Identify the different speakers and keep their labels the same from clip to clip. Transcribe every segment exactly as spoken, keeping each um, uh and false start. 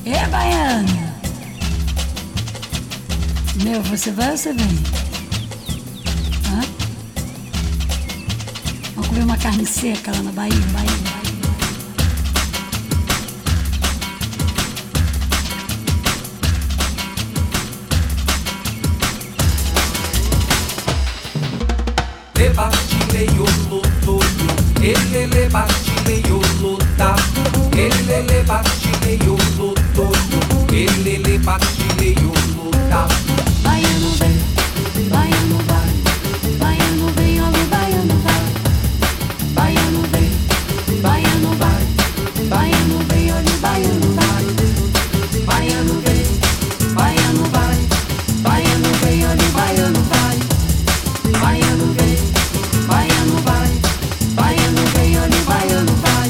Speaker 1: É, baiano. Meu, você vai ou você vem? Hã? Vamos comer uma carne seca lá na Bahia, Bahia, Bahia.
Speaker 2: Le batile io lotto, ele le batile io lotta, ele le batile io lotto, ele le batile io lotta.
Speaker 1: Baiano vem, baiano vai, baiano vem, olha o baiano vai. Baiano vem, baiano vai, baiano vem, olha o baiano vai. Baiano vem, baiano vai, baiano vem, olha o baiano vai. Baiano vem, baiano vai, baiano vem, olha o baiano vai.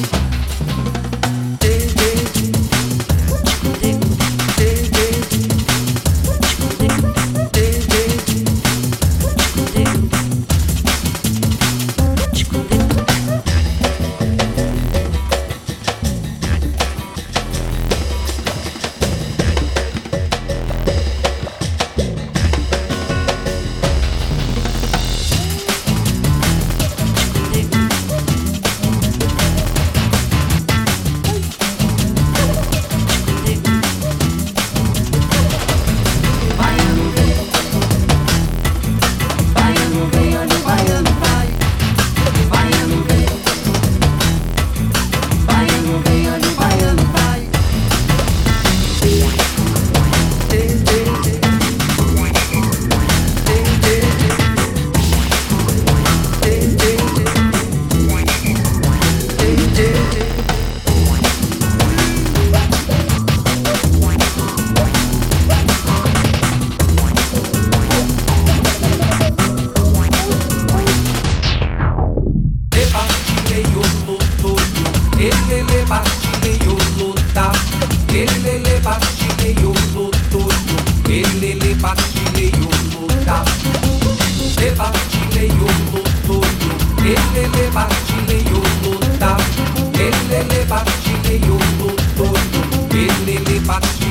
Speaker 2: Ele le batile io lotto, ele le batile